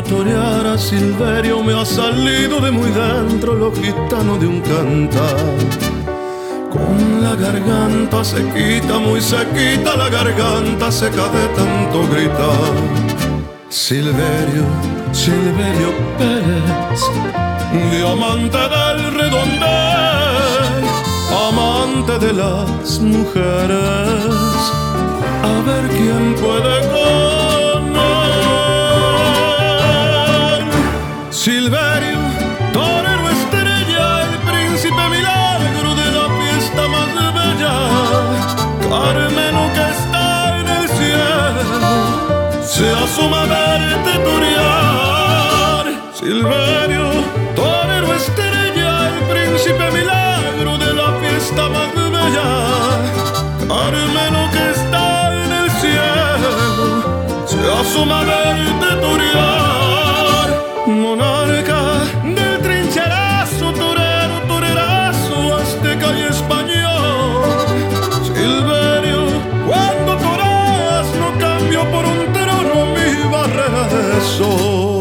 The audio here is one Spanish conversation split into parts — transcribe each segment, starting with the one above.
torear a Silverio me ha salido de muy dentro lo gitano de un cantar. Con la garganta sequita, muy sequita, la garganta seca de tanto gritar. Silverio, Silverio Pérez, diamante del redondel, amante de las mujeres, a ver quién puede con él. Silverio, torero estrella, el príncipe milagro de la fiesta más bella, Carmelo que está en el cielo, se asoma a verte torear. Silverio, torero estrella, el príncipe milagro de la fiesta más bella, Carmelo que está en el cielo, se asoma a verte torear. Monarca del trincherazo, torero, torerazo, azteca y español. Silverio, cuando toreas no cambio por un trono mi barrera de sol.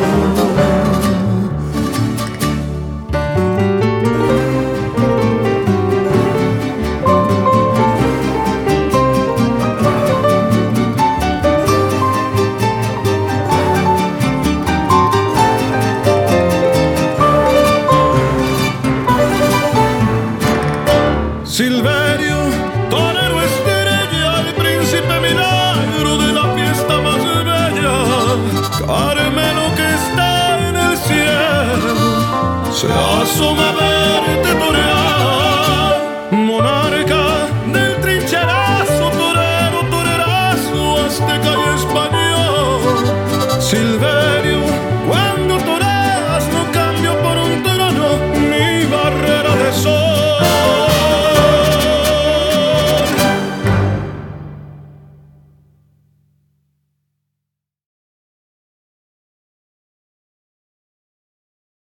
Silverio, torero estrella, el príncipe milagro de la fiesta más bella, Carmelo que está en el cielo, se asoma a verte